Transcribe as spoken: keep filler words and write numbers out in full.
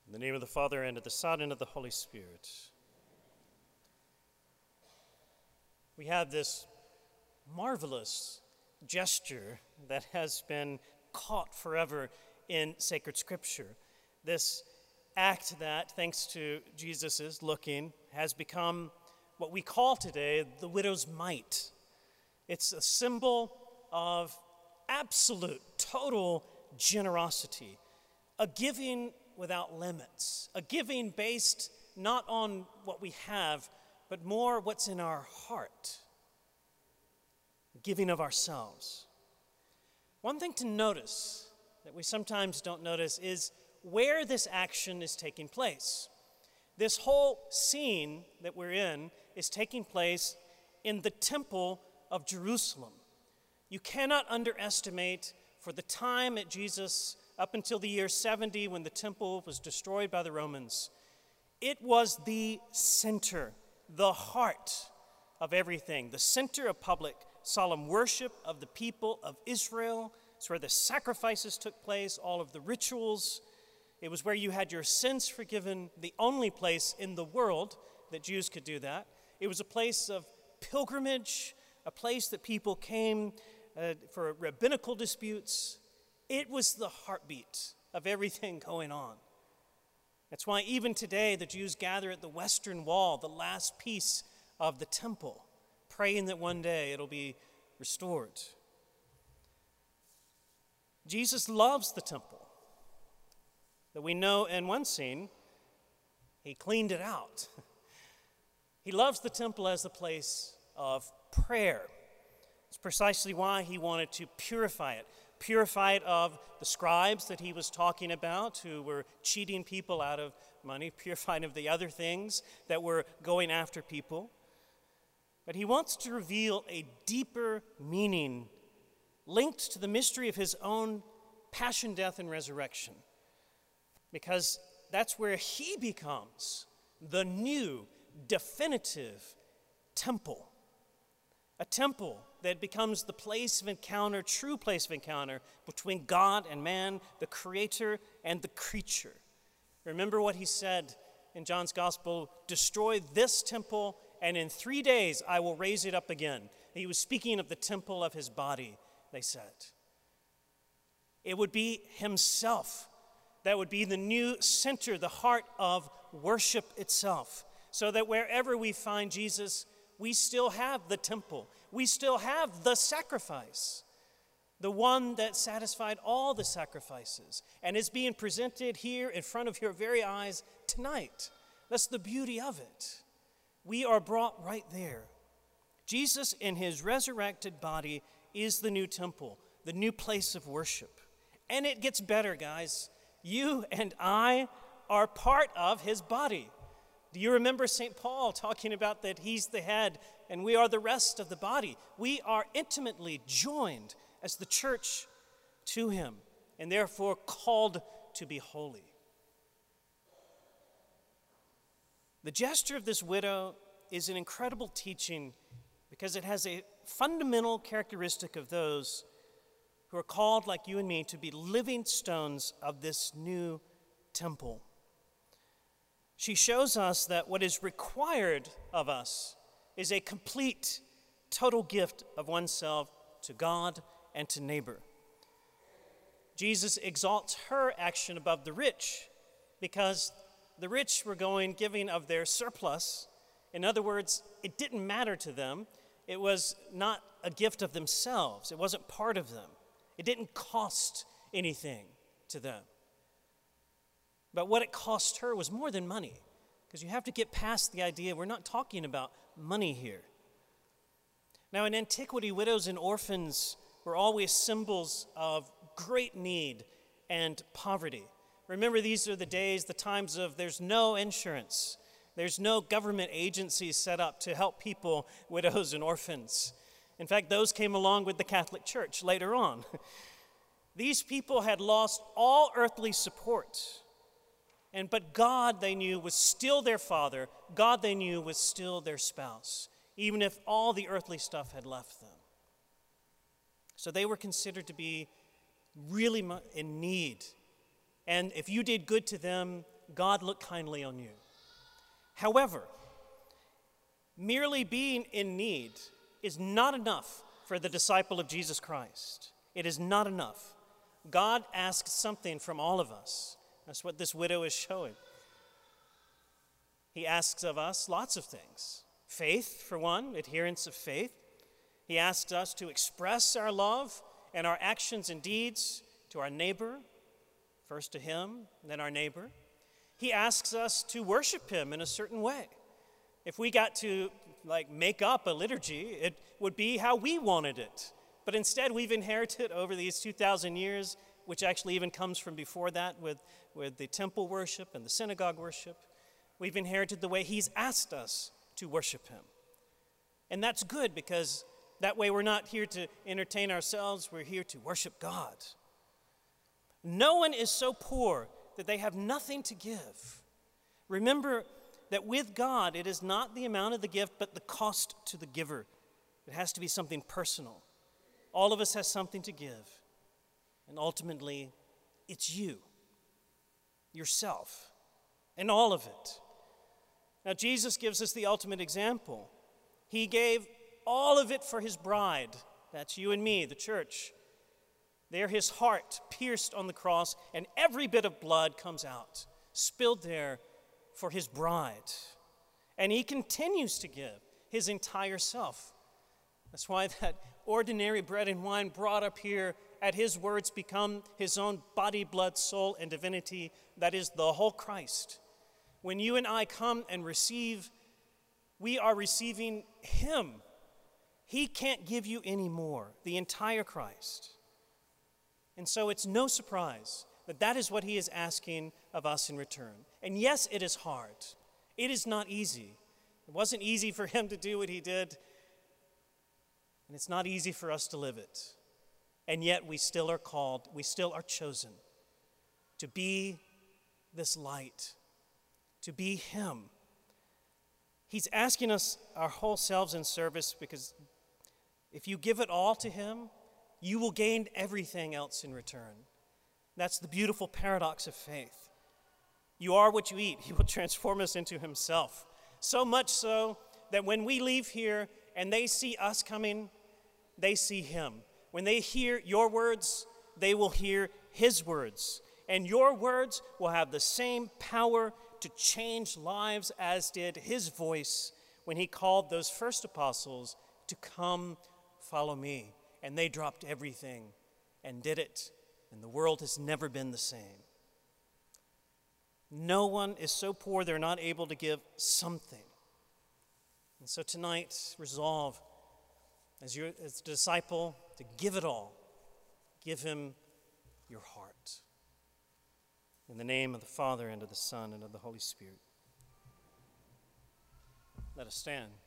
In the name of the Father, and of the Son, and of the Holy Spirit. We have this marvelous gesture that has been caught forever in sacred scripture. This act that, thanks to Jesus' looking, has become what we call today the widow's mite. It's a symbol of absolute, total generosity, a giving without limits, a giving based not on what we have, but more what's in our heart, giving of ourselves. One thing to notice that we sometimes don't notice is where this action is taking place. This whole scene that we're in is taking place in the Temple of Jerusalem. You cannot underestimate, for the time at Jesus, up until the year seventy when the temple was destroyed by the Romans, it was the center, the heart of everything, the center of public solemn worship of the people of Israel. It's where the sacrifices took place, all of the rituals. It was where you had your sins forgiven, the only place in the world that Jews could do that. It was a place of pilgrimage, a place that people came uh, for rabbinical disputes. It was the heartbeat of everything going on. That's why even today the Jews gather at the Western Wall, the last piece of the temple, praying that one day it'll be restored. Jesus loves the temple. That we know in one scene, he cleaned it out. He loves the temple as a place of prayer. It's precisely why he wanted to purify it. Purify it of the scribes that he was talking about who were cheating people out of money, purified of the other things that were going after people. But he wants to reveal a deeper meaning linked to the mystery of his own passion, death, and resurrection. Because that's where he becomes the new, definitive temple. A temple that becomes the place of encounter, true place of encounter between God and man, the creator and the creature. Remember what he said in John's gospel, destroy this temple and in three days I will raise it up again. He was speaking of the temple of his body, they said. It would be himself that would be the new center, the heart of worship itself, so that wherever we find Jesus, we still have the temple. We still have the sacrifice, the one that satisfied all the sacrifices and is being presented here in front of your very eyes tonight. That's the beauty of it. We are brought right there. Jesus in his resurrected body is the new temple, the new place of worship. And it gets better, guys. You and I are part of his body. Do you remember Saint Paul talking about that he's the head and we are the rest of the body? We are intimately joined as the church to him and therefore called to be holy. The gesture of this widow is an incredible teaching because it has a fundamental characteristic of those who are called, like you and me, to be living stones of this new temple. She shows us that what is required of us is a complete, total gift of oneself to God and to neighbor. Jesus exalts her action above the rich because the rich were going giving of their surplus. In other words, it didn't matter to them. It was not a gift of themselves. It wasn't part of them. It didn't cost anything to them. But what it cost her was more than money, because you have to get past the idea we're not talking about money here. Now, in antiquity, widows and orphans were always symbols of great need and poverty. Remember, these are the days, the times of there's no insurance. There's no government agencies set up to help people, widows and orphans. In fact, those came along with the Catholic Church later on. These people had lost all earthly support. And but God, they knew, was still their father. God, they knew, was still their spouse, even if all the earthly stuff had left them. So they were considered to be really in need. And if you did good to them, God look kindly on you. However, merely being in need is not enough for the disciple of Jesus Christ. It is not enough. God asks something from all of us. That's what this widow is showing. He asks of us lots of things. Faith, for one, adherence of faith. He asks us to express our love and our actions and deeds to our neighbor, first to him, then our neighbor. He asks us to worship him in a certain way. If we got to like make up a liturgy, it would be how we wanted it. But instead, we've inherited over these two thousand years, which actually even comes from before that with, with the temple worship and the synagogue worship. We've inherited the way he's asked us to worship him. And that's good, because that way we're not here to entertain ourselves, we're here to worship God. No one is so poor that they have nothing to give. Remember that with God, it is not the amount of the gift, but the cost to the giver. It has to be something personal. All of us has something to give. And ultimately, it's you, yourself, and all of it. Now, Jesus gives us the ultimate example. He gave all of it for his bride. That's you and me, the church. There his heart pierced on the cross, and every bit of blood comes out, spilled there for his bride. And he continues to give his entire self. That's why that ordinary bread and wine brought up here at his words become his own body, blood, soul, and divinity. That is the whole Christ. When you and I come and receive, we are receiving him. He can't give you any more, the entire Christ. And so it's no surprise that that is what he is asking of us in return. And yes, it is hard. It is not easy. It wasn't easy for him to do what he did. And it's not easy for us to live it. And yet we still are called, we still are chosen to be this light, to be him. He's asking us our whole selves in service, because if you give it all to him, you will gain everything else in return. That's the beautiful paradox of faith. You are what you eat. He will transform us into himself. So much so that when we leave here and they see us coming, they see him. When they hear your words, they will hear his words. And your words will have the same power to change lives as did his voice when he called those first apostles to come follow me. And they dropped everything and did it. And the world has never been the same. No one is so poor they're not able to give something. And so tonight, resolve as, your, as a disciple to give it all. Give him your heart. In the name of the Father, and of the Son, and of the Holy Spirit. Let us stand.